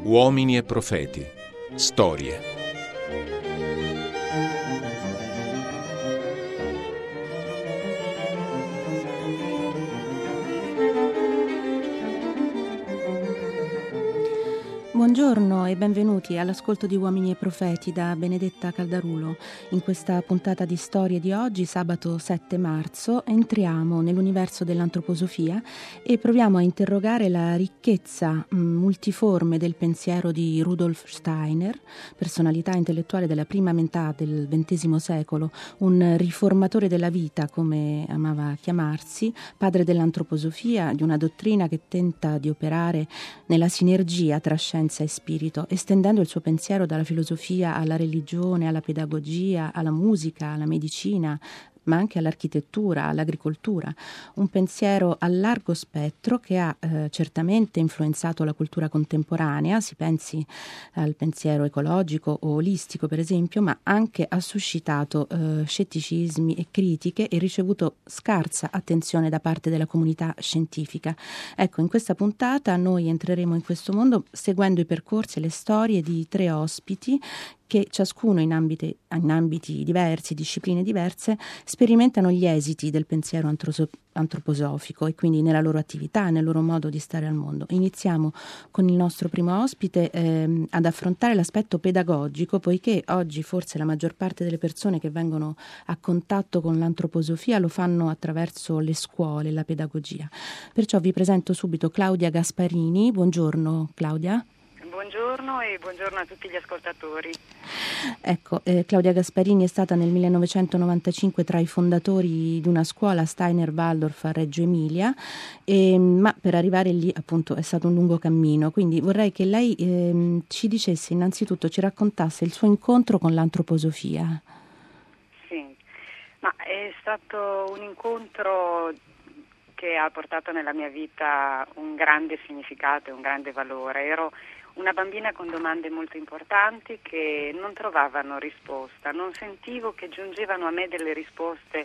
Uomini e profeti. Storie. Buongiorno e benvenuti all'ascolto di Uomini e Profeti da Benedetta Caldarulo. In questa puntata di storie di oggi, sabato 7 marzo, entriamo nell'universo dell'antroposofia e proviamo a interrogare la ricchezza multiforme del pensiero di Rudolf Steiner, personalità intellettuale della prima metà del XX secolo, un riformatore della vita, come amava chiamarsi, padre dell'antroposofia, di una dottrina che tenta di operare nella sinergia tra scienza e spirito, estendendo il suo pensiero dalla filosofia alla religione, alla pedagogia, alla musica, alla medicina, ma anche all'architettura, all'agricoltura. Un pensiero a largo spettro che ha certamente influenzato la cultura contemporanea, si pensi al pensiero ecologico o olistico per esempio, ma anche ha suscitato scetticismi e critiche e ricevuto scarsa attenzione da parte della comunità scientifica. Ecco, in questa puntata noi entreremo in questo mondo seguendo i percorsi e le storie di 3 ospiti che ciascuno in ambiti diversi, discipline diverse, sperimentano gli esiti del pensiero antroposofico e quindi nella loro attività, nel loro modo di stare al mondo. Iniziamo con il nostro primo ospite ad affrontare l'aspetto pedagogico, poiché oggi forse la maggior parte delle persone che vengono a contatto con l'antroposofia lo fanno attraverso le scuole, la pedagogia. Perciò vi presento subito Claudia Gasparini. Buongiorno Claudia. Buongiorno e buongiorno a tutti gli ascoltatori. Ecco, Claudia Gasparini è stata nel 1995 tra i fondatori di una scuola Steiner Waldorf a Reggio Emilia, ma per arrivare lì appunto è stato un lungo cammino, quindi vorrei che lei ci dicesse innanzitutto, ci raccontasse il suo incontro con l'antroposofia. Sì, ma è stato un incontro che ha portato nella mia vita un grande significato e un grande valore. Ero una bambina con domande molto importanti che non trovavano risposta, non sentivo che giungevano a me delle risposte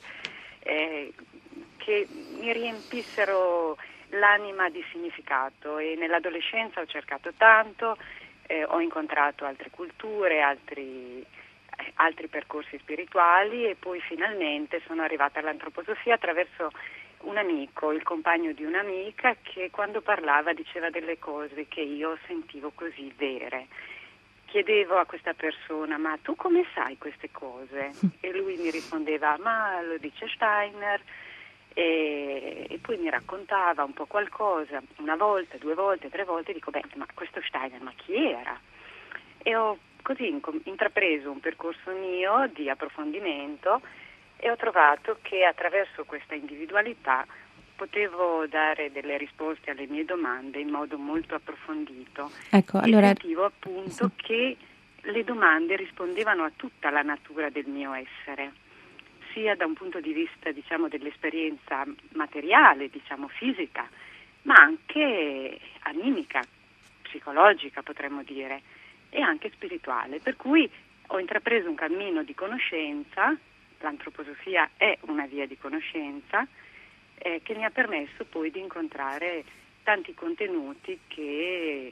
che mi riempissero l'anima di significato, e nell'adolescenza ho cercato tanto, ho incontrato altre culture, altri percorsi spirituali e poi finalmente sono arrivata all'antroposofia attraverso un amico, il compagno di un'amica, che quando parlava diceva delle cose che io sentivo così vere. Chiedevo a questa persona: ma tu come sai queste cose? E lui mi rispondeva: ma lo dice Steiner. E poi mi raccontava un po' qualcosa, una volta, 2 volte, 3 volte, dico: beh, ma questo Steiner, ma chi era? E ho così intrapreso un percorso mio di approfondimento e ho trovato che attraverso questa individualità potevo dare delle risposte alle mie domande in modo molto approfondito. Ecco, allora sentivo appunto che le domande rispondevano a tutta la natura del mio essere, sia da un punto di vista, diciamo, dell'esperienza materiale, diciamo fisica, ma anche animica, psicologica potremmo dire, e anche spirituale. Per cui ho intrapreso un cammino di conoscenza. L'antroposofia è una via di conoscenza che mi ha permesso poi di incontrare tanti contenuti che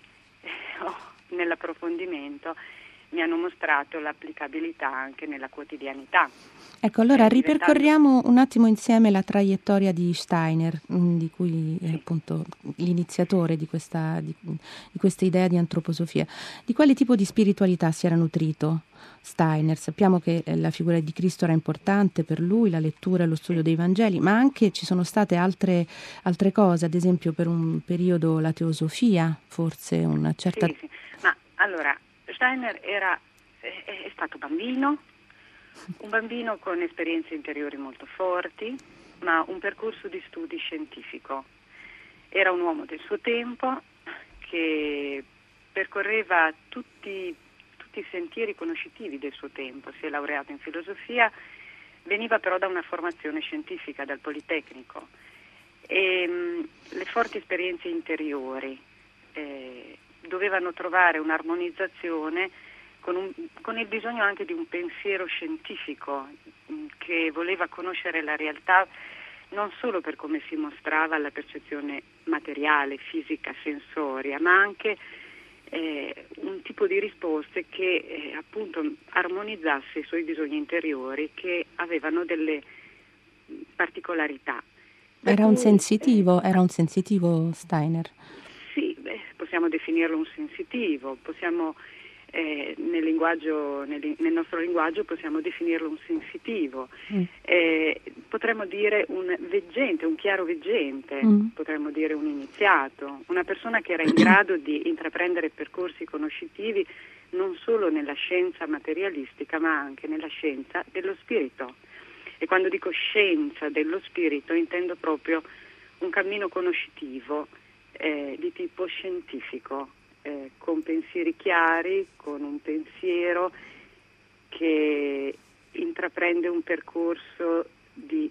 nell'approfondimento mi hanno mostrato l'applicabilità anche nella quotidianità. Ecco, allora ripercorriamo un attimo insieme la traiettoria di Steiner, di cui è appunto l'iniziatore di questa idea di antroposofia. Di quale tipo di spiritualità si era nutrito Steiner? Sappiamo che la figura di Cristo era importante per lui, la lettura e lo studio dei Vangeli, ma anche ci sono state altre cose, ad esempio per un periodo la teosofia, forse una certa... Sì. Ma allora, Steiner è stato bambino, un bambino con esperienze interiori molto forti, ma un percorso di studi scientifico. Era un uomo del suo tempo che percorreva tutti i sentieri conoscitivi del suo tempo. Si è laureato in filosofia, veniva però da una formazione scientifica, dal Politecnico, e le forti esperienze interiori dovevano trovare un'armonizzazione con il bisogno anche di un pensiero scientifico che voleva conoscere la realtà non solo per come si mostrava alla percezione materiale, fisica, sensoria, ma anche un tipo di risposte che appunto armonizzasse i suoi bisogni interiori, che avevano delle particolarità. Era un sensitivo Steiner. Sì, possiamo definirlo un sensitivo, possiamo nel nostro linguaggio possiamo definirlo un sensitivo, potremmo dire un veggente, un chiaro veggente, potremmo dire un iniziato, una persona che era in grado di intraprendere percorsi conoscitivi non solo nella scienza materialistica ma anche nella scienza dello spirito. E quando dico scienza dello spirito intendo proprio un cammino conoscitivo di tipo scientifico, con pensieri chiari, con un pensiero che intraprende un percorso di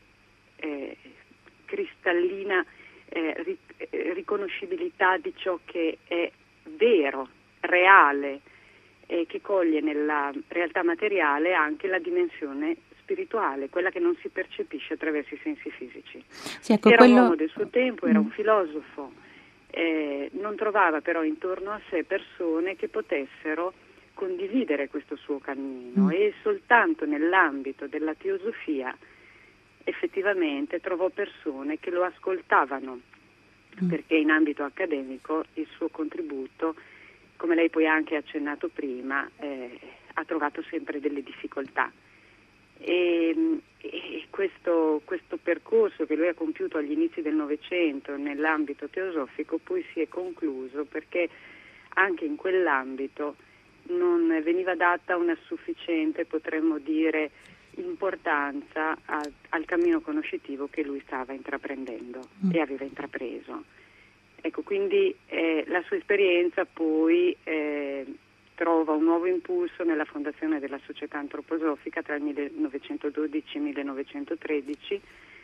cristallina riconoscibilità di ciò che è vero, reale, e che coglie nella realtà materiale anche la dimensione spirituale, quella che non si percepisce attraverso i sensi fisici. Sì, ecco, era un uomo del suo tempo, era un filosofo, non trovava però intorno a sé persone che potessero condividere questo suo cammino e soltanto nell'ambito della teosofia effettivamente trovò persone che lo ascoltavano, perché in ambito accademico il suo contributo, come lei poi ha anche accennato prima, ha trovato sempre delle difficoltà. E questo percorso che lui ha compiuto agli inizi del Novecento nell'ambito teosofico poi si è concluso perché anche in quell'ambito non veniva data una sufficiente, potremmo dire, importanza al cammino conoscitivo che lui stava intraprendendo e aveva intrapreso. Ecco, quindi la sua esperienza poi trova un nuovo impulso nella fondazione della Società Antroposofica tra il 1912 e il 1913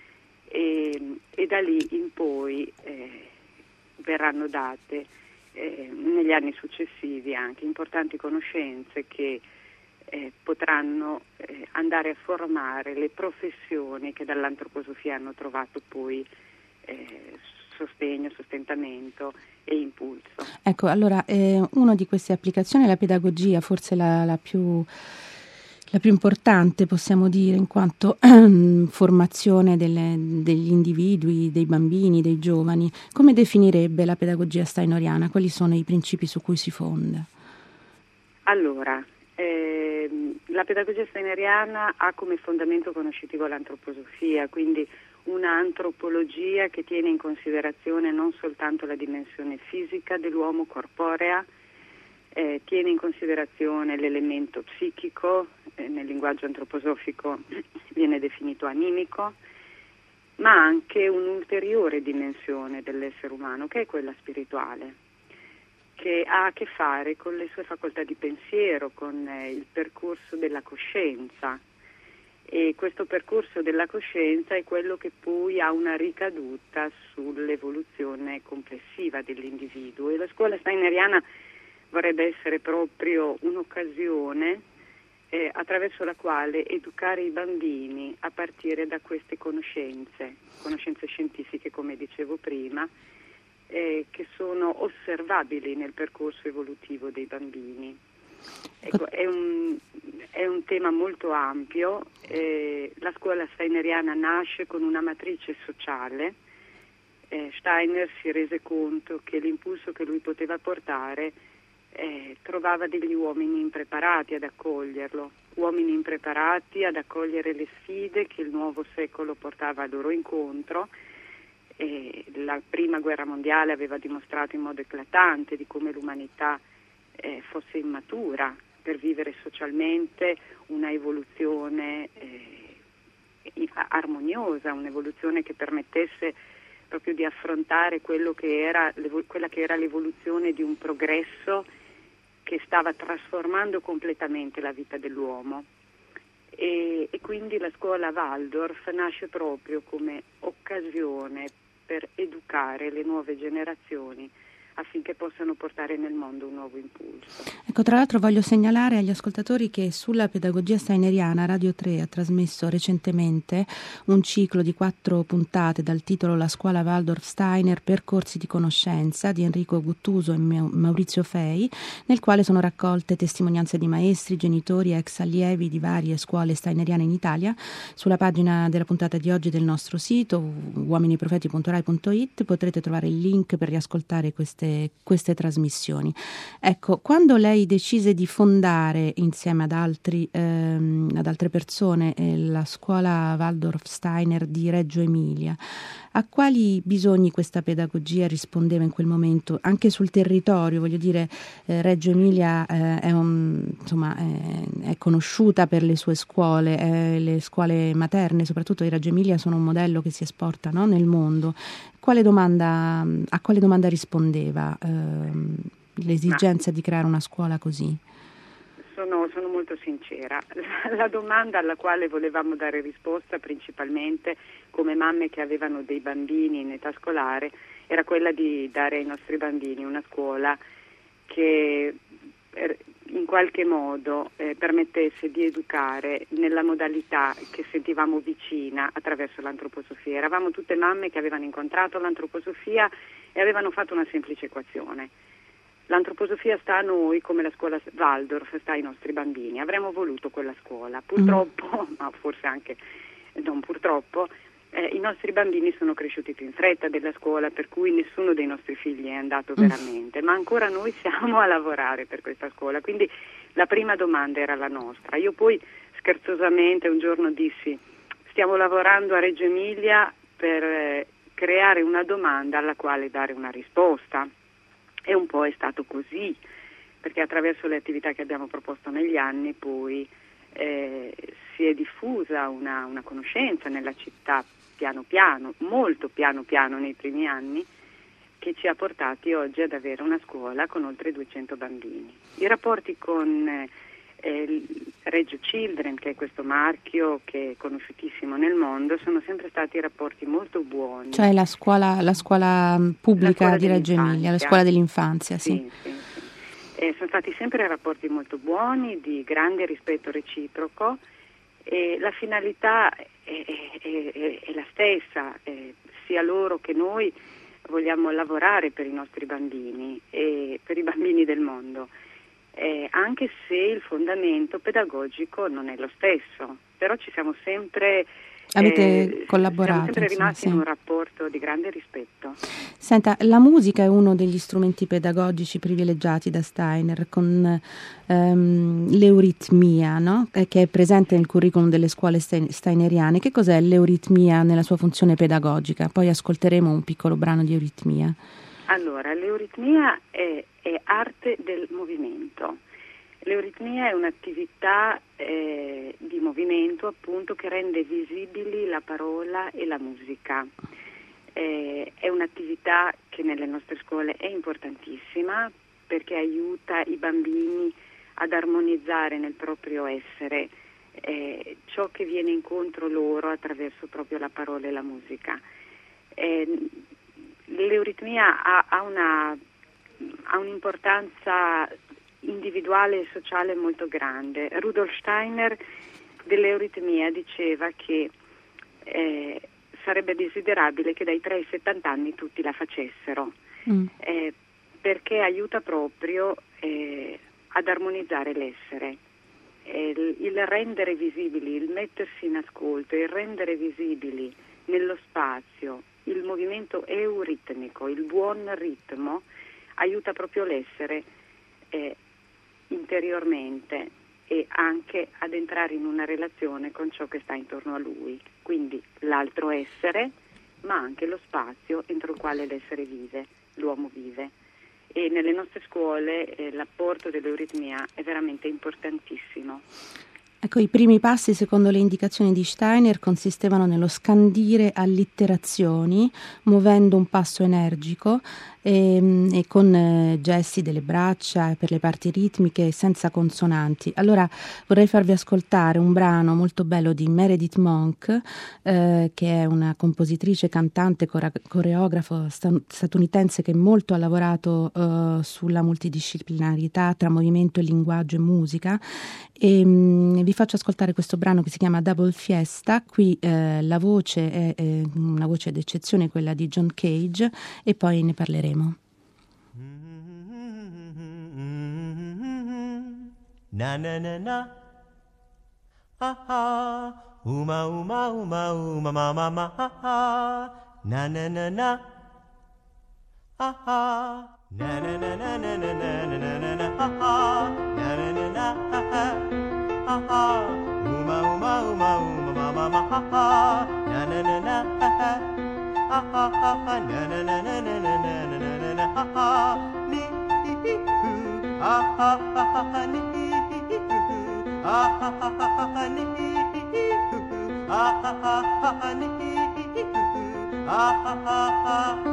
e da lì in poi verranno date negli anni successivi anche importanti conoscenze che potranno andare a formare le professioni che dall'antroposofia hanno trovato poi sostegno, sostentamento e impulso. Ecco, allora, una di queste applicazioni è la pedagogia, forse la più importante, possiamo dire, in quanto formazione degli individui, dei bambini, dei giovani. Come definirebbe la pedagogia steineriana? Quali sono i principi su cui si fonda? Allora, la pedagogia steineriana ha come fondamento conoscitivo l'antroposofia, quindi una antropologia che tiene in considerazione non soltanto la dimensione fisica dell'uomo corporea, tiene in considerazione l'elemento psichico, nel linguaggio antroposofico viene definito animico, ma anche un'ulteriore dimensione dell'essere umano che è quella spirituale, che ha a che fare con le sue facoltà di pensiero, con il percorso della coscienza. E questo percorso della coscienza è quello che poi ha una ricaduta sull'evoluzione complessiva dell'individuo. E la scuola steineriana vorrebbe essere proprio un'occasione attraverso la quale educare i bambini a partire da queste conoscenze scientifiche, come dicevo prima, che sono osservabili nel percorso evolutivo dei bambini. Ecco, è un tema molto ampio. La scuola steineriana nasce con una matrice sociale. Steiner si rese conto che l'impulso che lui poteva portare trovava degli uomini impreparati ad accoglierlo, uomini impreparati ad accogliere le sfide che il nuovo secolo portava a loro incontro. La prima guerra mondiale aveva dimostrato in modo eclatante di come l'umanità fosse immatura per vivere socialmente una evoluzione armoniosa, un'evoluzione che permettesse proprio di affrontare quella che era l'evoluzione di un progresso che stava trasformando completamente la vita dell'uomo. E quindi la scuola Waldorf nasce proprio come occasione per educare le nuove generazioni affinché possano portare nel mondo un nuovo impulso. Ecco, tra l'altro voglio segnalare agli ascoltatori che sulla pedagogia steineriana Radio 3 ha trasmesso recentemente un ciclo di 4 puntate dal titolo La scuola Waldorf Steiner, percorsi di conoscenza di Enrico Guttuso e Maurizio Fei, nel quale sono raccolte testimonianze di maestri, genitori e ex allievi di varie scuole steineriane in Italia. Sulla pagina della puntata di oggi del nostro sito uominiprofeti.rai.it potrete trovare il link per riascoltare queste trasmissioni. Ecco, quando lei decise di fondare insieme ad altre persone la scuola Waldorf Steiner di Reggio Emilia, a quali bisogni questa pedagogia rispondeva in quel momento, anche sul territorio? Voglio dire, Reggio Emilia è conosciuta per le sue scuole, le scuole materne, soprattutto di Reggio Emilia, sono un modello che si esporta, no, nel mondo. A quale domanda rispondeva l'esigenza di creare una scuola così? Sono molto sincera. La domanda alla quale volevamo dare risposta principalmente come mamme che avevano dei bambini in età scolare era quella di dare ai nostri bambini una scuola che in qualche modo permettesse di educare nella modalità che sentivamo vicina attraverso l'antroposofia. Eravamo tutte mamme che avevano incontrato l'antroposofia e avevano fatto una semplice equazione. L'antroposofia sta a noi come la scuola Waldorf sta ai nostri bambini. Avremmo voluto quella scuola. Purtroppo, ma forse anche non purtroppo, i nostri bambini sono cresciuti più in fretta della scuola, per cui nessuno dei nostri figli è andato veramente, ma ancora noi siamo a lavorare per questa scuola. Quindi la prima domanda era la nostra. Io poi scherzosamente un giorno dissi: stiamo lavorando a Reggio Emilia per creare una domanda alla quale dare una risposta. E un po' è stato così, perché attraverso le attività che abbiamo proposto negli anni poi si è diffusa una conoscenza nella città piano piano, molto piano piano nei primi anni, che ci ha portati oggi ad avere una scuola con oltre 200 bambini. I rapporti con Reggio Children, che è questo marchio che è conosciutissimo nel mondo, sono sempre stati rapporti molto buoni. Cioè la scuola pubblica di Reggio Emilia, la scuola dell'infanzia, sì. Sono stati sempre rapporti molto buoni, di grande rispetto reciproco, e la finalità è la stessa, sia loro che noi vogliamo lavorare per i nostri bambini e per i bambini del mondo. Anche se il fondamento pedagogico non è lo stesso, però ci siamo sempre collaborato, siamo sempre rimasti in un rapporto di grande rispetto. Senta, la musica è uno degli strumenti pedagogici privilegiati da Steiner, con l'euritmia, no? Che è presente nel curriculum delle scuole steineriane. Che cos'è l'euritmia nella sua funzione pedagogica? Poi ascolteremo un piccolo brano di euritmia. Allora, l'euritmia è arte del movimento. L'euritmia è un'attività di movimento, appunto, che rende visibili la parola e la musica. È un'attività che nelle nostre scuole è importantissima, perché aiuta i bambini ad armonizzare nel proprio essere ciò che viene incontro loro attraverso proprio la parola e la musica. L'euritmia ha un'importanza individuale e sociale molto grande. Rudolf Steiner dell'euritmia diceva che sarebbe desiderabile che dai 3 ai 70 anni tutti la facessero, perché aiuta proprio ad armonizzare l'essere. Il rendere visibili, il mettersi in ascolto, il rendere visibili nello spazio il movimento euritmico, il buon ritmo, aiuta proprio l'essere interiormente e anche ad entrare in una relazione con ciò che sta intorno a lui, quindi l'altro essere, ma anche lo spazio entro il quale l'essere vive, l'uomo vive. E nelle nostre scuole l'apporto dell'euritmia è veramente importantissimo. Ecco, i primi passi, secondo le indicazioni di Steiner, consistevano nello scandire allitterazioni, muovendo un passo energico, e con gesti delle braccia per le parti ritmiche senza consonanti. Allora vorrei farvi ascoltare un brano molto bello di Meredith Monk, che è una compositrice, cantante, coreografo statunitense che molto ha lavorato sulla multidisciplinarità tra movimento, linguaggio e musica. E vi faccio ascoltare questo brano che si chiama Double Fiesta. Qui la voce è una voce d'eccezione, quella di John Cage, e poi ne parleremo. Na na na na, ha ha, uma uma uma uma ma ma ma ha ha, na na na na, ha ha, na na na na na na na na na na ha ha, na na na na ha ha, ha ha, uma uma uma uma ma ma ma ha ha, na na na na ha ha, ha ha ha ha, na na na na na na na na na ha ha, ni hu, ha ha ha ha ni. Ah ha ha ha ha ni, ah ha ha ha ni, ah ha ha ha.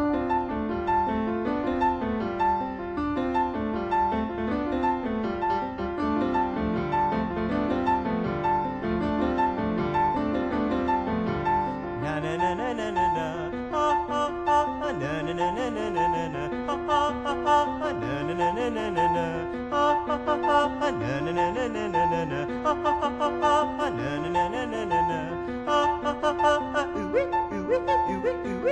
Na na na na na na na, ah ha ha, na na na na na na na, ah ha ha, na na na na na na na, ah ha ha, na na na na na na na, ah ha ha, na na na na na na na, ah ha ha, ooh ooh ooh ooh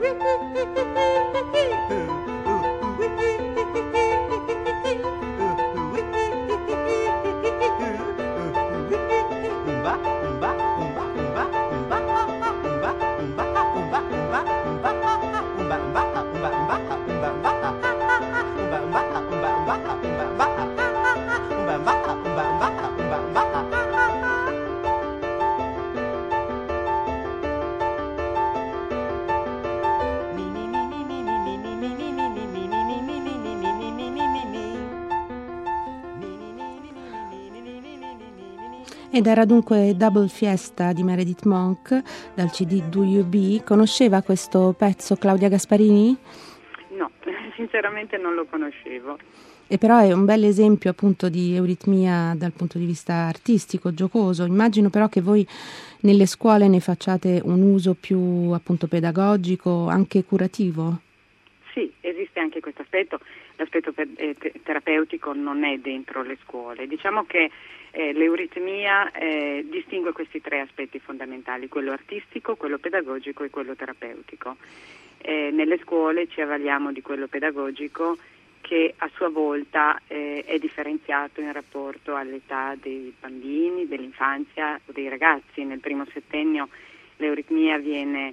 Ed era dunque Double Fiesta di Meredith Monk dal CD Do You Be. Conosceva questo pezzo Claudia Gasparini? No, sinceramente non lo conoscevo. E però è un bel esempio appunto di euritmia dal punto di vista artistico, giocoso. Immagino però che voi nelle scuole ne facciate un uso più appunto pedagogico, anche curativo. Sì, esiste anche questo aspetto. L'aspetto terapeutico non è dentro le scuole. Diciamo che l'euritmia distingue questi tre aspetti fondamentali: quello artistico, quello pedagogico e quello terapeutico. Nelle scuole ci avvaliamo di quello pedagogico, che a sua volta è differenziato in rapporto all'età dei bambini, dell'infanzia o dei ragazzi. Nel primo settennio l'euritmia viene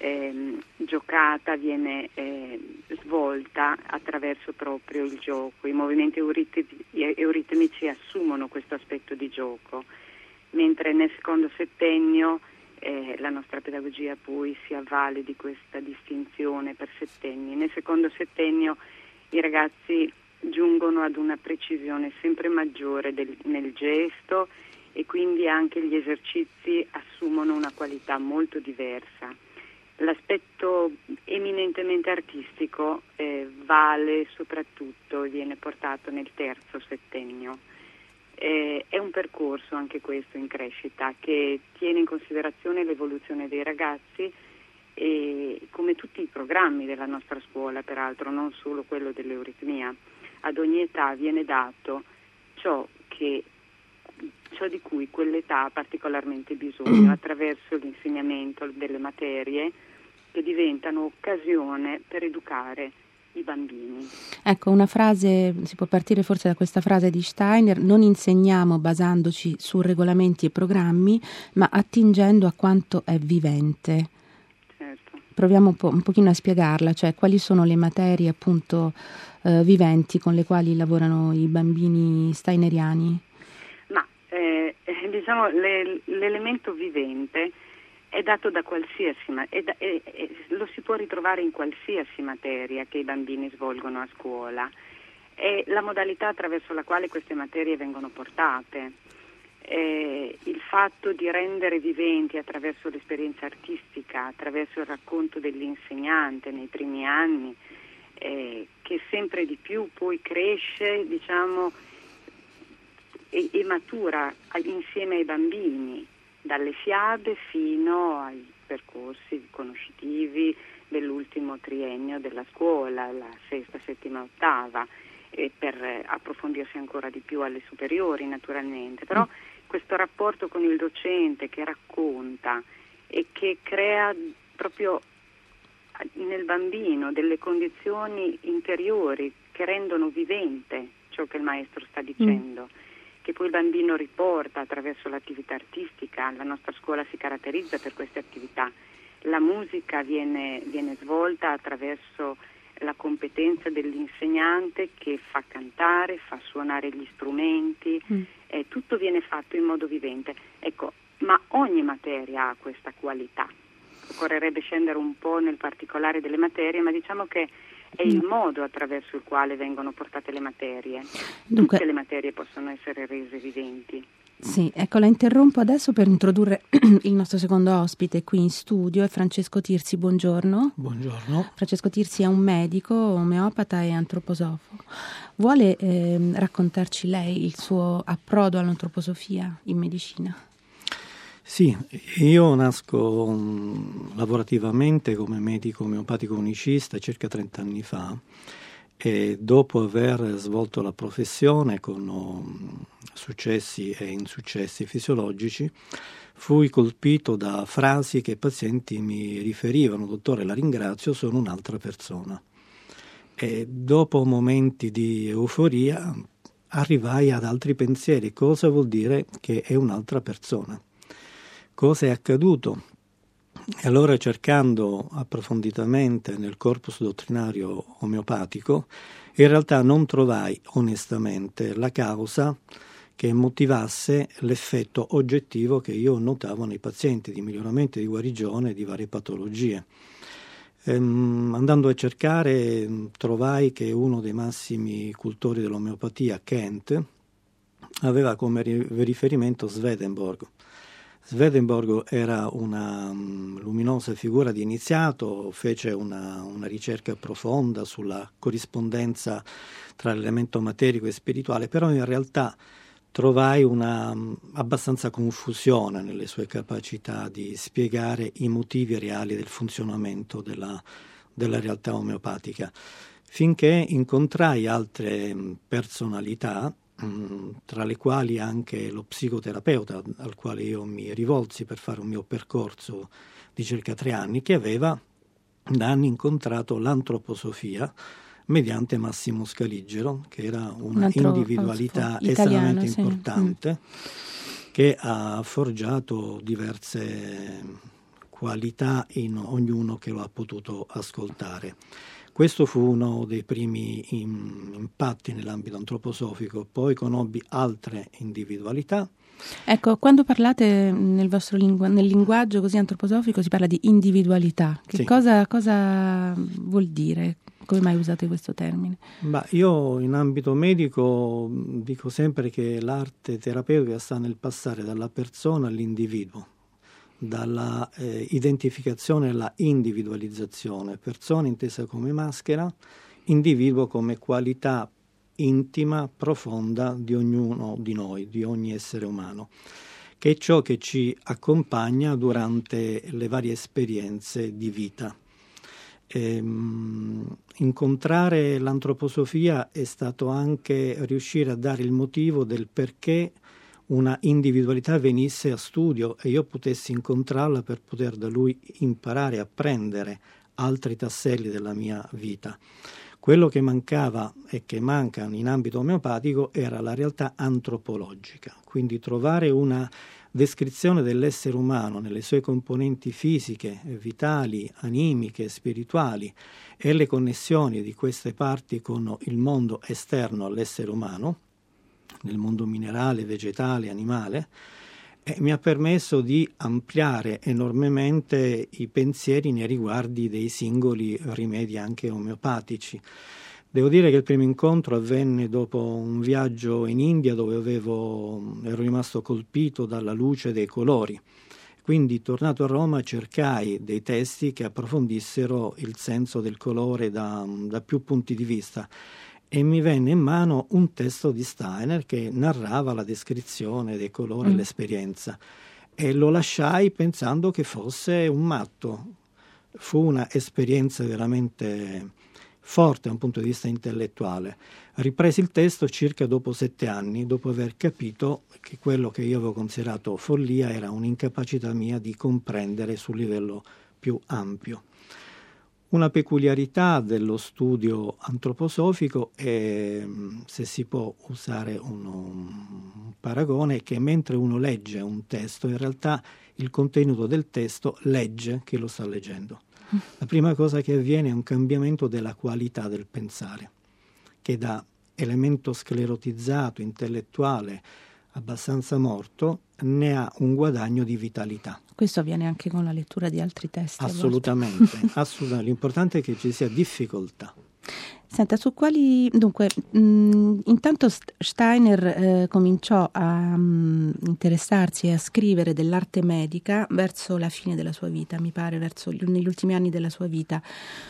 giocata, viene svolta attraverso proprio il gioco. I movimenti euritmici assumono questo aspetto di gioco, mentre nel secondo settennio la nostra pedagogia poi si avvale di questa distinzione per settenni. Nel secondo settennio i ragazzi giungono ad una precisione sempre maggiore nel gesto, e quindi anche gli esercizi assumono una qualità molto diversa. L'aspetto eminentemente artistico vale soprattutto, viene portato nel terzo settennio. È un percorso anche questo in crescita, che tiene in considerazione l'evoluzione dei ragazzi, e come tutti i programmi della nostra scuola, peraltro, non solo quello dell'euritmia. Ad ogni età viene dato ciò di cui quell'età ha particolarmente bisogno, attraverso l'insegnamento delle materie che diventano occasione per educare i bambini. Ecco, una frase, si può partire forse da questa frase di Steiner: non insegniamo basandoci su regolamenti e programmi, ma attingendo a quanto è vivente. Certo. Proviamo un pochino a spiegarla, cioè quali sono le materie appunto viventi con le quali lavorano i bambini steineriani? Ma diciamo l'elemento vivente è dato da qualsiasi, lo si può ritrovare in qualsiasi materia che i bambini svolgono a scuola. È la modalità attraverso la quale queste materie vengono portate. Il fatto di rendere viventi attraverso l'esperienza artistica, attraverso il racconto dell'insegnante nei primi anni, che sempre di più poi cresce, diciamo, e matura insieme ai bambini, dalle fiabe fino ai percorsi conoscitivi dell'ultimo triennio della scuola, la sesta, settima, ottava, e per approfondirsi ancora di più alle superiori naturalmente. Però questo rapporto con il docente che racconta e che crea proprio nel bambino delle condizioni interiori che rendono vivente ciò che il maestro sta dicendo, che poi il bambino riporta attraverso l'attività artistica. La nostra scuola si caratterizza per queste attività. La musica viene svolta attraverso la competenza dell'insegnante che fa cantare, fa suonare gli strumenti, tutto viene fatto in modo vivente. Ecco, ma ogni materia ha questa qualità. Occorrerebbe scendere un po' nel particolare delle materie, ma diciamo che è il modo attraverso il quale vengono portate le materie. Dunque, tutte le materie possono essere rese viventi. Sì, ecco, la interrompo adesso per introdurre il nostro secondo ospite qui in studio, è Francesco Tirsi. Buongiorno. Buongiorno. Francesco Tirsi è un medico, omeopata e antroposofo. Vuole raccontarci lei il suo approdo all'antroposofia in medicina? Sì, io nasco lavorativamente come medico omeopatico unicista circa 30 anni fa, e dopo aver svolto la professione con successi e insuccessi fisiologici, fui colpito da frasi che pazienti mi riferivano: dottore, la ringrazio, sono un'altra persona. E dopo momenti di euforia arrivai ad altri pensieri. Cosa vuol dire che è un'altra persona? Cosa è accaduto? E allora, cercando approfonditamente nel corpus dottrinario omeopatico, in realtà non trovai onestamente la causa che motivasse l'effetto oggettivo che io notavo nei pazienti di miglioramento e di guarigione di varie patologie. Andando a cercare, trovai che uno dei massimi cultori dell'omeopatia, Kent, aveva come riferimento Swedenborg. Swedenborg era una luminosa figura di iniziato, fece una ricerca profonda sulla corrispondenza tra l'elemento materico e spirituale, però in realtà trovai una abbastanza confusione nelle sue capacità di spiegare i motivi reali del funzionamento della realtà omeopatica, finché incontrai altre personalità, tra le quali anche lo psicoterapeuta al quale io mi rivolsi per fare un mio percorso di circa 3 anni, che aveva da anni incontrato l'antroposofia mediante Massimo Scaligero, che era una individualità estremamente importante, che ha forgiato diverse qualità in ognuno che lo ha potuto ascoltare. Questo fu uno dei primi impatti nell'ambito antroposofico, poi conobbi altre individualità. Ecco, quando parlate nel vostro nel linguaggio così antroposofico si parla di individualità. Che sì. Cosa vuol dire? Come mai usate questo termine? Io in ambito medico dico sempre che l'arte terapeutica sta nel passare dalla persona all'individuo, dalla identificazione alla individualizzazione, persona intesa come maschera, individuo come qualità intima, profonda di ognuno di noi, di ogni essere umano, che è ciò che ci accompagna durante le varie esperienze di vita. Incontrare l'antroposofia è stato anche riuscire a dare il motivo del perché una individualità venisse a studio e io potessi incontrarla per poter da lui imparare a prendere altri tasselli della mia vita. Quello che mancava e che manca in ambito omeopatico era la realtà antropologica, quindi trovare una descrizione dell'essere umano nelle sue componenti fisiche, vitali, animiche, spirituali e le connessioni di queste parti con il mondo esterno all'essere umano, nel mondo minerale, vegetale, animale, e mi ha permesso di ampliare enormemente i pensieri nei riguardi dei singoli rimedi anche omeopatici. Devo dire che il primo incontro avvenne dopo un viaggio in India dove ero rimasto colpito dalla luce dei colori. Quindi, tornato a Roma, cercai dei testi che approfondissero il senso del colore da più punti di vista, e mi venne in mano un testo di Steiner che narrava la descrizione dei colori e l'esperienza, e lo lasciai pensando che fosse un matto. Fu una esperienza veramente forte da un punto di vista intellettuale. Ripresi il testo circa dopo 7 anni, dopo aver capito che quello che io avevo considerato follia era un'incapacità mia di comprendere sul livello più ampio. Una peculiarità dello studio antroposofico è, se si può usare un paragone, che mentre uno legge un testo, in realtà il contenuto del testo legge chi lo sta leggendo. La prima cosa che avviene è un cambiamento della qualità del pensare, che da elemento sclerotizzato, intellettuale, abbastanza morto, ne ha un guadagno di vitalità. Questo avviene anche con la lettura di altri testi. Assolutamente, assolutamente. L'importante è che ci sia difficoltà. Senta, su quali... Dunque, intanto Steiner cominciò a interessarsi e a scrivere dell'arte medica verso la fine della sua vita, mi pare, negli ultimi anni della sua vita.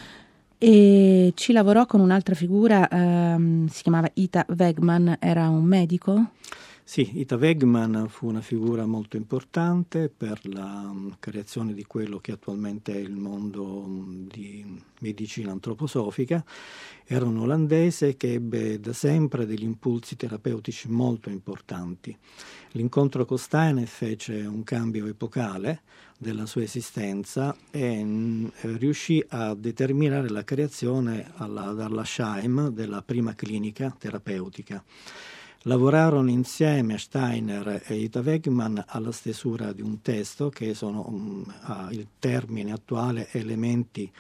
E ci lavorò con un'altra figura, si chiamava Ita Wegman, era un medico? Sì, Ita Wegman fu una figura molto importante per la creazione di quello che attualmente è il mondo di medicina antroposofica. Era un olandese che ebbe da sempre degli impulsi terapeutici molto importanti. L'incontro con Steiner fece un cambio epocale della sua esistenza e riuscì a determinare la creazione dall'Asheim della prima clinica terapeutica. Lavorarono insieme Steiner e Ita Wegman alla stesura di un testo che sono il termine attuale elementi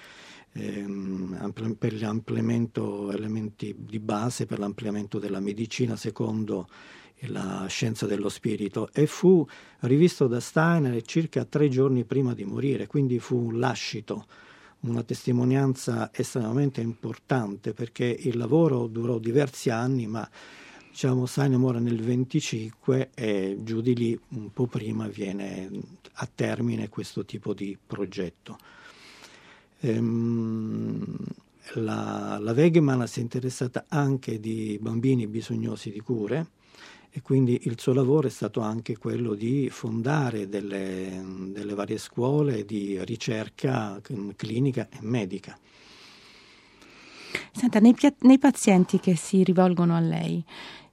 per l'ampliamento, elementi di base per l'ampliamento della medicina secondo la scienza dello spirito, e fu rivisto da Steiner circa 3 giorni prima di morire, quindi fu un lascito, una testimonianza estremamente importante, perché il lavoro durò diversi anni, ma Steiner muore nel 25 e giù di lì, un po' prima, viene a termine questo tipo di progetto. La Wegman si è interessata anche di bambini bisognosi di cure, e quindi il suo lavoro è stato anche quello di fondare delle varie scuole di ricerca clinica e medica. Senta, nei pazienti che si rivolgono a lei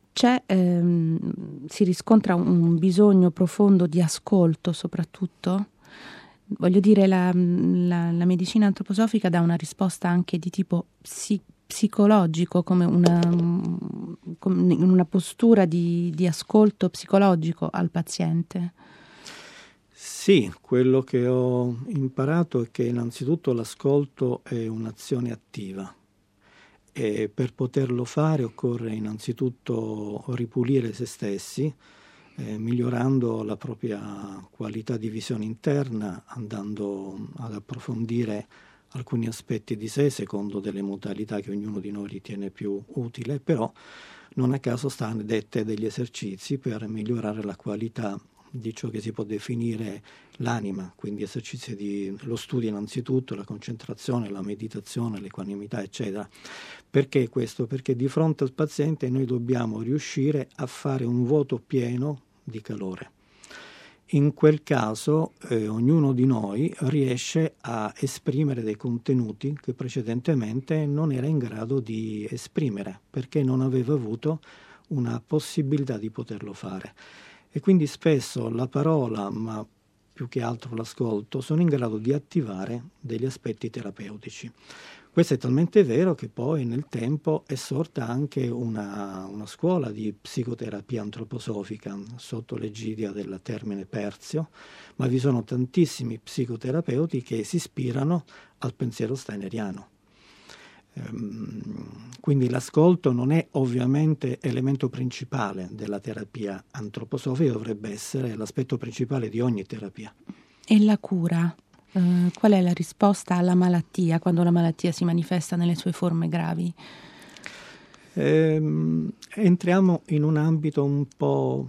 si riscontra un bisogno profondo di ascolto, soprattutto? Voglio dire, la medicina antroposofica dà una risposta anche di tipo psicologico, come una postura di ascolto psicologico al paziente. Sì, quello che ho imparato è che innanzitutto l'ascolto è un'azione attiva, e per poterlo fare occorre innanzitutto ripulire se stessi, migliorando la propria qualità di visione interna, andando ad approfondire alcuni aspetti di sé secondo delle modalità che ognuno di noi ritiene più utile, però non a caso stanno dette degli esercizi per migliorare la qualità di ciò che si può definire l'anima, quindi esercizi lo studio innanzitutto, la concentrazione, la meditazione, l'equanimità, eccetera. Perché questo? Perché di fronte al paziente noi dobbiamo riuscire a fare un vuoto pieno di calore. In quel caso ognuno di noi riesce a esprimere dei contenuti che precedentemente non era in grado di esprimere, perché non aveva avuto una possibilità di poterlo fare. E quindi spesso la parola, ma più che altro l'ascolto, sono in grado di attivare degli aspetti terapeutici. Questo è talmente vero che poi nel tempo è sorta anche una scuola di psicoterapia antroposofica sotto l'egidia del termine Perzio, ma vi sono tantissimi psicoterapeuti che si ispirano al pensiero steineriano. Quindi l'ascolto non è ovviamente elemento principale della terapia antroposofica, dovrebbe essere l'aspetto principale di ogni terapia. E la cura? Qual è la risposta alla malattia quando la malattia si manifesta nelle sue forme gravi? Entriamo in un ambito un po'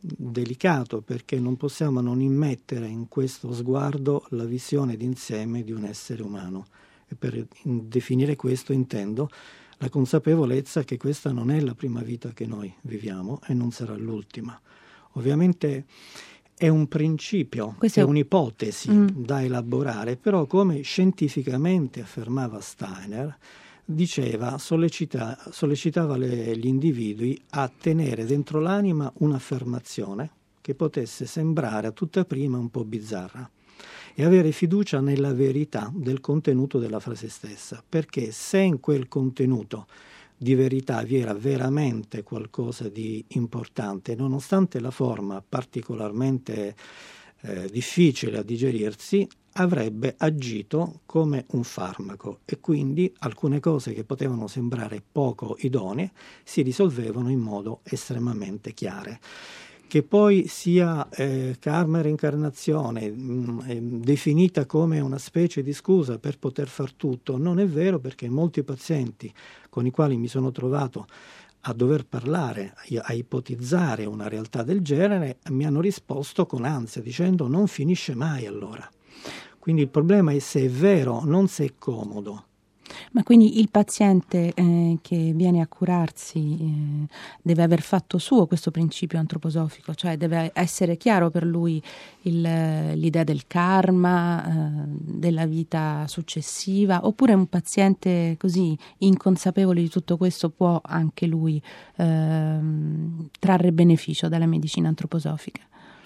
delicato, perché non possiamo non immettere in questo sguardo la visione d'insieme di un essere umano. E per definire questo intendo la consapevolezza che questa non è la prima vita che noi viviamo e non sarà l'ultima. Ovviamente è un principio, è un'ipotesi da elaborare, però come scientificamente affermava Steiner, diceva, sollecitava gli individui a tenere dentro l'anima un'affermazione che potesse sembrare a tutta prima un po' bizzarra e avere fiducia nella verità del contenuto della frase stessa, perché se in quel contenuto di verità vi era veramente qualcosa di importante, nonostante la forma particolarmente difficile a digerirsi, avrebbe agito come un farmaco e quindi alcune cose che potevano sembrare poco idonee si risolvevano in modo estremamente chiaro. Che poi sia karma e reincarnazione definita come una specie di scusa per poter far tutto, non è vero, perché molti pazienti con i quali mi sono trovato a dover parlare, a ipotizzare una realtà del genere, mi hanno risposto con ansia dicendo non finisce mai allora. Quindi il problema è se è vero, non se è comodo. Ma quindi il paziente che viene a curarsi deve aver fatto suo questo principio antroposofico, cioè deve essere chiaro per lui l'idea del karma, della vita successiva, oppure un paziente così inconsapevole di tutto questo può anche lui trarre beneficio dalla medicina antroposofica?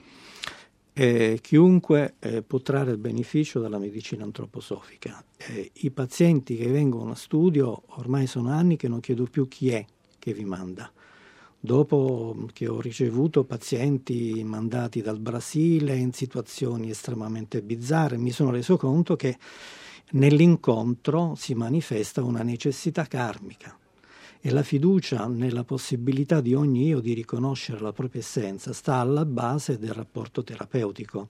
Chiunque può trarre beneficio dalla medicina antroposofica. I pazienti che vengono a studio ormai sono anni che non chiedo più chi è che vi manda. Dopo che ho ricevuto pazienti mandati dal Brasile in situazioni estremamente bizzarre, mi sono reso conto che nell'incontro si manifesta una necessità karmica. E la fiducia nella possibilità di ogni io di riconoscere la propria essenza sta alla base del rapporto terapeutico.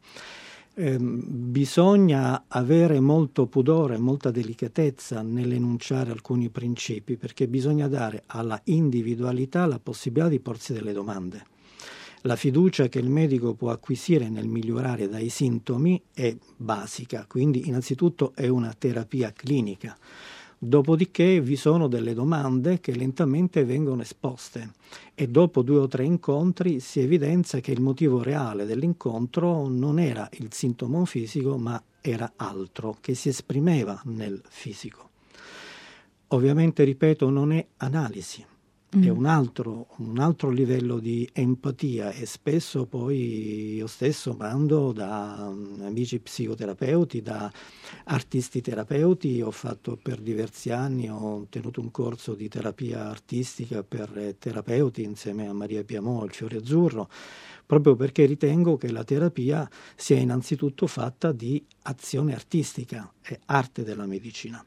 Bisogna avere molto pudore, molta delicatezza nell'enunciare alcuni principi, perché bisogna dare alla individualità la possibilità di porsi delle domande. La fiducia che il medico può acquisire nel migliorare dai sintomi è basica, quindi innanzitutto è una terapia clinica. Dopodiché vi sono delle domande che lentamente vengono esposte e dopo 2 o 3 incontri si evidenzia che il motivo reale dell'incontro non era il sintomo fisico, ma era altro che si esprimeva nel fisico. Ovviamente, ripeto, non è analisi, è un altro livello di empatia e spesso poi io stesso mando da amici psicoterapeuti, da artisti terapeuti. Ho fatto per diversi anni, ho tenuto un corso di terapia artistica per terapeuti insieme a Maria Piamò, il Fiore Azzurro, proprio perché ritengo che la terapia sia innanzitutto fatta di azione artistica, è arte della medicina.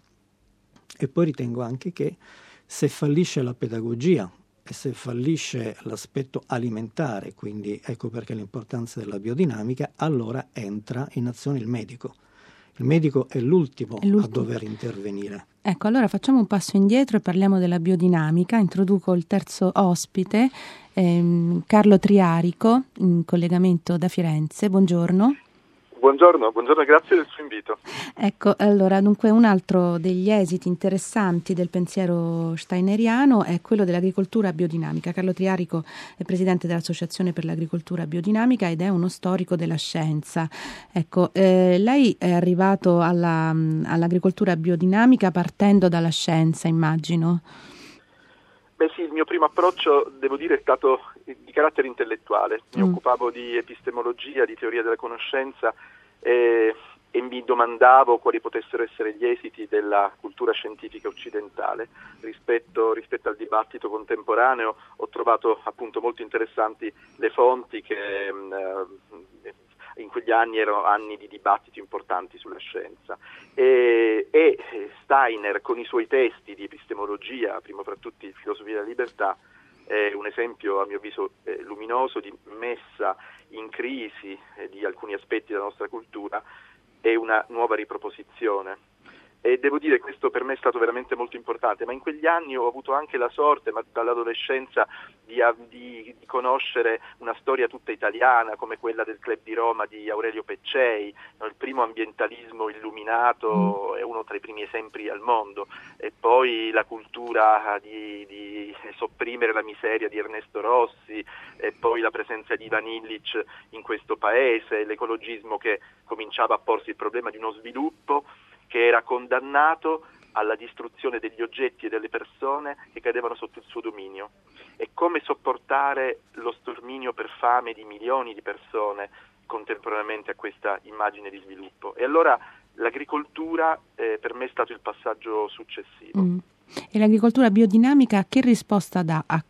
E poi ritengo anche che se fallisce la pedagogia e se fallisce l'aspetto alimentare, quindi ecco perché l'importanza della biodinamica, allora entra in azione il medico. Il medico è l'ultimo a dover intervenire. Ecco, allora facciamo un passo indietro e parliamo della biodinamica. Introduco il terzo ospite, Carlo Triarico, in collegamento da Firenze. Buongiorno. Buongiorno, grazie del suo invito. Ecco, allora, dunque un altro degli esiti interessanti del pensiero steineriano è quello dell'agricoltura biodinamica. Carlo Triarico è presidente dell'Associazione per l'Agricoltura Biodinamica ed è uno storico della scienza. Ecco, lei è arrivato all'agricoltura biodinamica partendo dalla scienza, immagino. Beh sì, il mio primo approccio, devo dire, è stato di carattere intellettuale. Mi occupavo di epistemologia, di teoria della conoscenza e mi domandavo quali potessero essere gli esiti della cultura scientifica occidentale rispetto al dibattito contemporaneo. Ho trovato appunto molto interessanti le fonti che in quegli anni erano anni di dibattiti importanti sulla scienza e Steiner con i suoi testi di epistemologia, primo fra tutti Filosofia della libertà, è un esempio a mio avviso luminoso di messa in crisi di alcuni aspetti della nostra cultura e una nuova riproposizione. E devo dire che questo per me è stato veramente molto importante, ma in quegli anni ho avuto anche la sorte, ma dall'adolescenza, di conoscere una storia tutta italiana come quella del Club di Roma di Aurelio Peccei, no? Il primo ambientalismo illuminato, è uno tra i primi esempi al mondo, e poi la cultura di sopprimere la miseria di Ernesto Rossi, e poi la presenza di Ivan Illich in questo paese, l'ecologismo che cominciava a porsi il problema di uno sviluppo che era condannato alla distruzione degli oggetti e delle persone che cadevano sotto il suo dominio, e come sopportare lo sterminio per fame di milioni di persone contemporaneamente a questa immagine di sviluppo. E allora l'agricoltura per me è stato il passaggio successivo. E l'agricoltura biodinamica che risposta dà a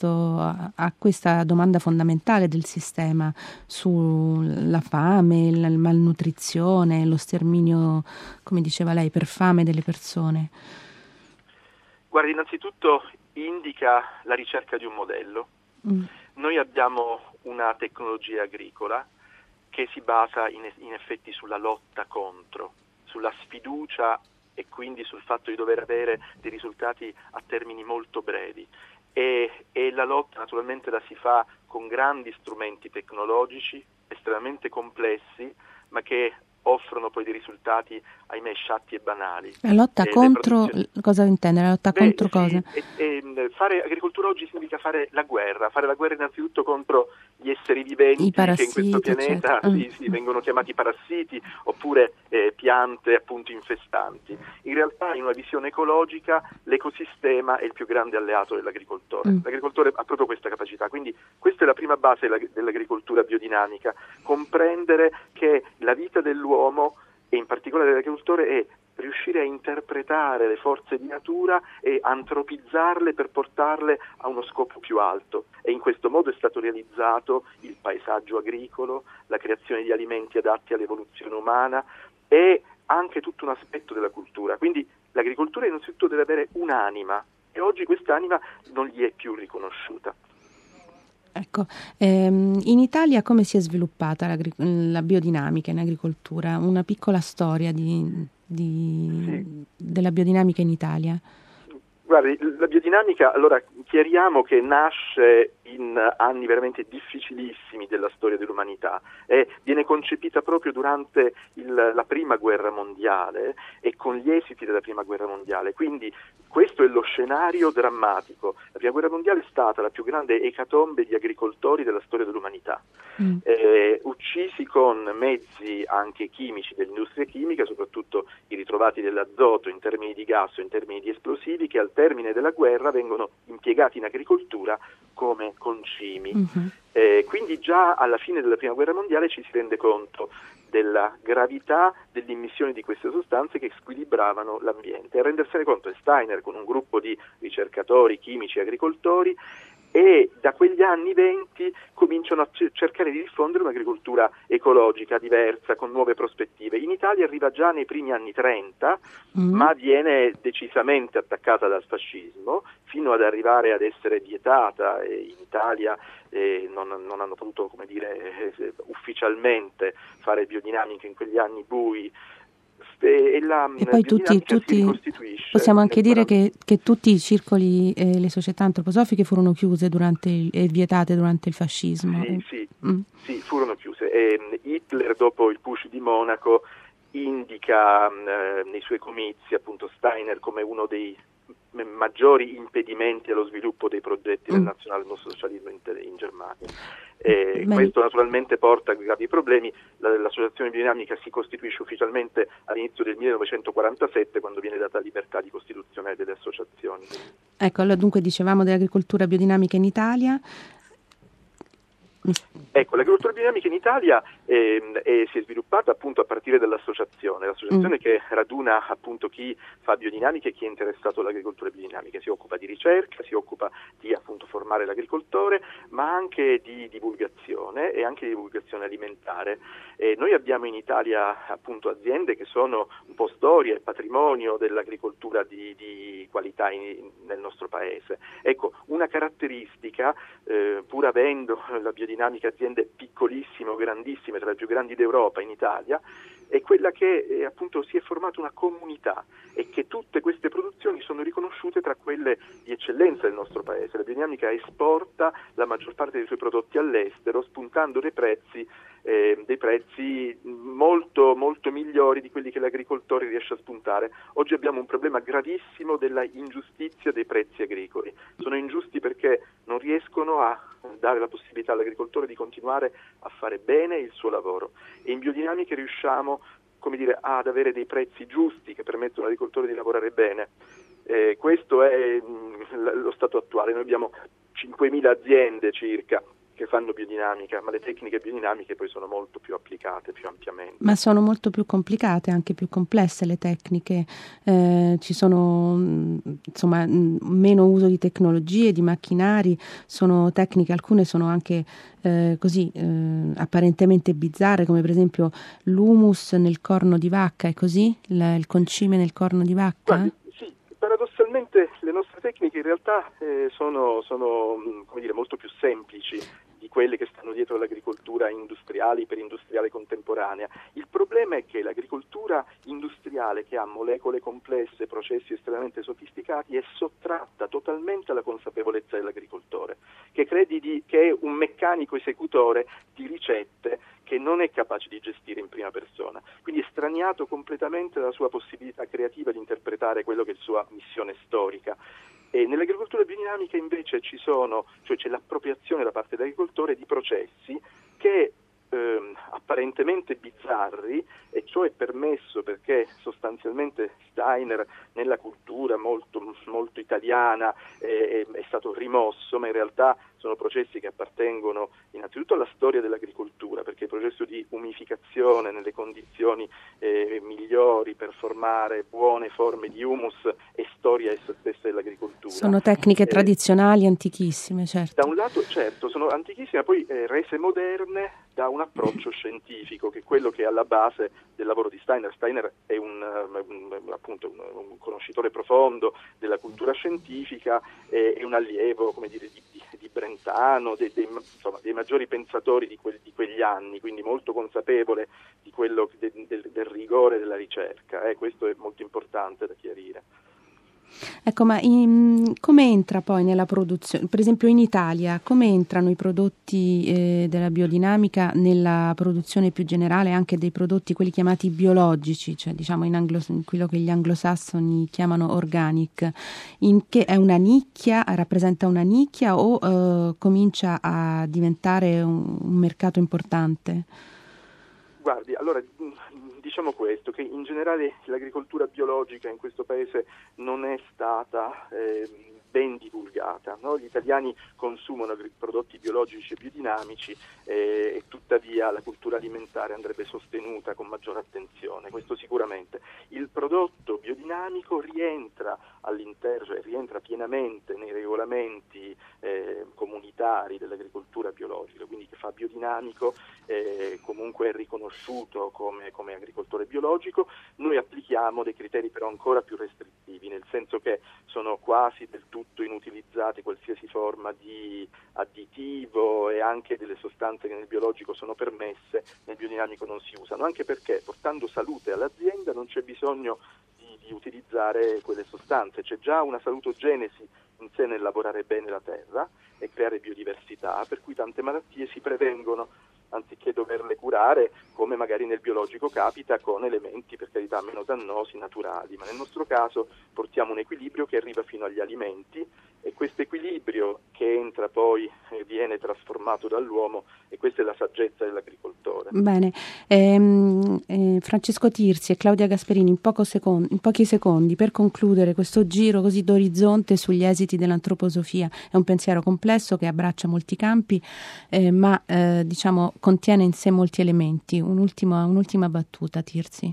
questa domanda fondamentale del sistema sulla fame, la malnutrizione, lo sterminio, come diceva lei, per fame delle persone? Guardi, innanzitutto indica la ricerca di un modello. Noi abbiamo una tecnologia agricola che si basa in effetti sulla lotta contro, sulla sfiducia e quindi sul fatto di dover avere dei risultati a termini molto brevi. E la lotta naturalmente la si fa con grandi strumenti tecnologici estremamente complessi, ma che offrono poi dei risultati, ahimè, sciatti e banali. La lotta contro, cosa intende? La lotta contro cosa? Fare agricoltura oggi significa fare la guerra innanzitutto contro gli esseri viventi che in questo pianeta vengono chiamati parassiti, oppure piante appunto infestanti. In realtà, in una visione ecologica, l'ecosistema è il più grande alleato dell'agricoltore. L'agricoltore ha proprio questa capacità, quindi questa è la prima base dell'agricoltura biodinamica: comprendere che la vita dell'uomo, e in particolare dell'agricoltore, è riuscire a interpretare le forze di natura e antropizzarle per portarle a uno scopo più alto. E in questo modo è stato realizzato il paesaggio agricolo, la creazione di alimenti adatti all'evoluzione umana e anche tutto un aspetto della cultura. Quindi l'agricoltura innanzitutto deve avere un'anima, e oggi quest'anima non gli è più riconosciuta. Ecco, in Italia come si è sviluppata la biodinamica in agricoltura? Una piccola storia della biodinamica in Italia. Guardi, la biodinamica, allora chiariamo che nasce in anni veramente difficilissimi della storia dell'umanità e viene concepita proprio durante la prima guerra mondiale e con gli esiti della prima guerra mondiale. Quindi questo è lo scenario drammatico. La prima guerra mondiale è stata la più grande ecatombe di agricoltori della storia dell'umanità, uccisi con mezzi anche chimici dell'industria chimica, soprattutto i ritrovati dell'azoto in termini di gas o in termini di esplosivi, che al termine della guerra vengono impiegati in agricoltura come concimi. Quindi già alla fine della prima guerra mondiale ci si rende conto della gravità delle emissioni di queste sostanze che squilibravano l'ambiente. A rendersene conto è Steiner con un gruppo di ricercatori, chimici e agricoltori, e da quegli anni 20 cominciano a cercare di diffondere un'agricoltura ecologica, diversa, con nuove prospettive. In Italia arriva già nei primi anni 30, ma viene decisamente attaccata dal fascismo, fino ad arrivare ad essere vietata, e in Italia non hanno potuto, come dire, ufficialmente fare biodinamica in quegli anni bui. E poi tutti possiamo anche dire che tutti i circoli e le società antroposofiche furono chiuse e vietate durante il fascismo. Sì, furono chiuse. Hitler, dopo il Putsch di Monaco, indica nei suoi comizi appunto Steiner come uno dei maggiori impedimenti allo sviluppo dei progetti del nazionalsocialismo in Germania. Questo naturalmente porta a gravi problemi. L'associazione biodinamica si costituisce ufficialmente all'inizio del 1947, quando viene data libertà di costituzione delle associazioni. Ecco, allora dunque dicevamo dell'agricoltura biodinamica in Italia. Ecco, l'agricoltura biodinamica in Italia si è sviluppata appunto a partire dall'associazione, che raduna appunto chi fa biodinamica e chi è interessato all'agricoltura biodinamica. Si occupa di ricerca, si occupa di appunto formare l'agricoltore, ma anche di divulgazione e anche di divulgazione alimentare. Noi abbiamo in Italia appunto aziende che sono un po' storia e patrimonio dell'agricoltura di qualità nel nostro paese. Ecco, una caratteristica, pur avendo la biodinamica aziende piccolissime o grandissime, tra le più grandi d'Europa in Italia, è quella che appunto si è formata una comunità e che tutte queste produzioni sono riconosciute tra quelle di eccellenza del nostro paese. La biodinamica esporta la maggior parte dei suoi prodotti all'estero, spuntando dei prezzi molto, molto migliori di quelli che l'agricoltore riesce a spuntare. Oggi abbiamo un problema gravissimo della ingiustizia dei prezzi agricoli. Sono ingiusti perché non riescono a dare la possibilità all'agricoltore di continuare a fare bene il suo lavoro, e in biodinamica riusciamo, come dire, ad avere dei prezzi giusti che permettono all'agricoltore di lavorare bene. Questo è lo stato attuale. Noi abbiamo 5.000 aziende circa che fanno biodinamica, ma le tecniche biodinamiche poi sono molto più applicate, più ampiamente. Ma sono molto più complicate, anche più complesse le tecniche, ci sono insomma meno uso di tecnologie, di macchinari, sono tecniche, alcune sono anche apparentemente bizzarre, come per esempio l'humus nel corno di vacca, è così? Il concime nel corno di vacca? Guardi, sì, paradossalmente le nostre tecniche in realtà sono come dire, molto più semplici di quelle che stanno dietro all'agricoltura industriale, iperindustriale contemporanea. Il problema è che l'agricoltura industriale, che ha molecole complesse, processi estremamente sofisticati, è sottratta totalmente alla consapevolezza dell'agricoltore, che crede che è un meccanico esecutore di ricette che non è capace di gestire in prima persona, quindi è straniato completamente dalla sua possibilità creativa di interpretare quello che è la sua missione storica. E nell'agricoltura biodinamica invece c'è l'appropriazione da parte dell'agricoltore di processi che apparentemente bizzarri, e ciò è permesso perché sostanzialmente Steiner nella cultura molto, molto italiana è stato rimosso, ma in realtà sono processi che appartengono innanzitutto alla storia dell'agricoltura, perché il processo di umificazione nelle condizioni migliori per formare buone forme di humus è storia essa stessa dell'agricoltura. Sono tecniche tradizionali, antichissime, certo. Da un lato, certo, sono antichissime, poi rese moderne da un approccio scientifico, che è quello che è alla base del lavoro di Steiner. Steiner è un conoscitore profondo della cultura scientifica, è un allievo, come dire, di Brentano, dei maggiori pensatori di quegli anni, quindi molto consapevole di quello del rigore della ricerca. Questo è molto importante da chiarire. Ecco, ma come entra poi nella produzione, per esempio in Italia, come entrano i prodotti della biodinamica nella produzione più generale, anche dei prodotti, quelli chiamati biologici, cioè diciamo in quello che gli anglosassoni chiamano organic, che è una nicchia, rappresenta una nicchia o comincia a diventare un mercato importante? Guardi, allora diciamo questo, che in generale l'agricoltura biologica in questo paese non è stata ben divulgata, no? Gli italiani consumano prodotti biologici e biodinamici e tuttavia la cultura alimentare andrebbe sostenuta con maggiore attenzione, questo sicuramente. Il prodotto biodinamico rientra pienamente nei regolamenti comunitari dell'agricoltura biologica, quindi chi fa biodinamico comunque è riconosciuto come agricoltore biologico. Noi applichiamo dei criteri però ancora più restrittivi, nel senso che sono quasi del tutto inutilizzate qualsiasi forma di additivo, e anche delle sostanze che nel biologico sono permesse, nel biodinamico non si usano, anche perché portando salute all'azienda non c'è bisogno di utilizzare quelle sostanze, c'è già una salutogenesi in sé nel lavorare bene la terra e creare biodiversità, per cui tante malattie si prevengono anziché doverle curare, come magari nel biologico capita, con elementi per carità meno dannosi, naturali, ma nel nostro caso portiamo un equilibrio che arriva fino agli alimenti, e questo equilibrio che entra poi viene trasformato dall'uomo, e questa è la saggezza dell'agricoltore. Bene, Francesco Tirsi e Claudia Gasperini, in pochi secondi, per concludere questo giro così d'orizzonte sugli esiti dell'antroposofia. È un pensiero complesso che abbraccia molti campi, ma diciamo contiene in sé molti elementi. Un'ultima battuta, Tirsi.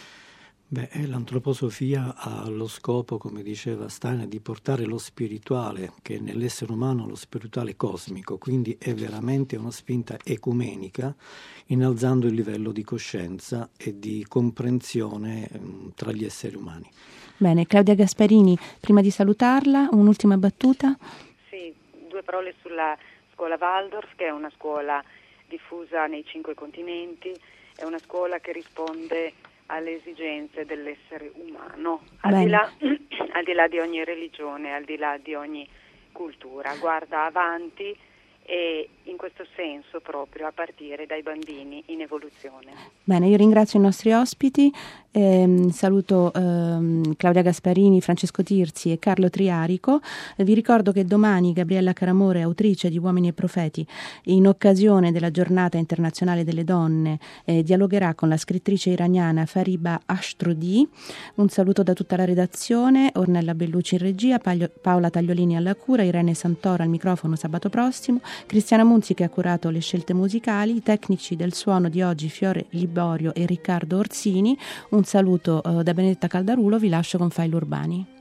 L'antroposofia ha lo scopo, come diceva Steiner, di portare lo spirituale, che nell'essere umano lo spirituale cosmico, quindi è veramente una spinta ecumenica, innalzando il livello di coscienza e di comprensione tra gli esseri umani. Bene, Claudia Gasperini, prima di salutarla, un'ultima battuta? Sì, 2 parole sulla scuola Waldorf, che è una scuola diffusa nei 5 continenti è una scuola che risponde alle esigenze dell'essere umano, al di là di ogni religione, al di là di ogni cultura, guarda avanti e in questo senso proprio a partire dai bambini in evoluzione. Bene, io ringrazio i nostri ospiti, saluto Claudia Gasparini, Francesco Tirzi e Carlo Triarico. Vi ricordo che domani Gabriella Caramore, autrice di Uomini e Profeti, in occasione della giornata internazionale delle donne, dialogherà con la scrittrice iraniana Fariba Ashdodi. Un saluto da tutta la redazione, Ornella Bellucci in regia, Paola Tagliolini alla cura, Irene Santoro al microfono sabato prossimo, Cristiana Munzi che ha curato le scelte musicali, i tecnici del suono di oggi Fiore Liborio e Riccardo Orsini. Un saluto da Benedetta Caldarulo, vi lascio con File Urbani.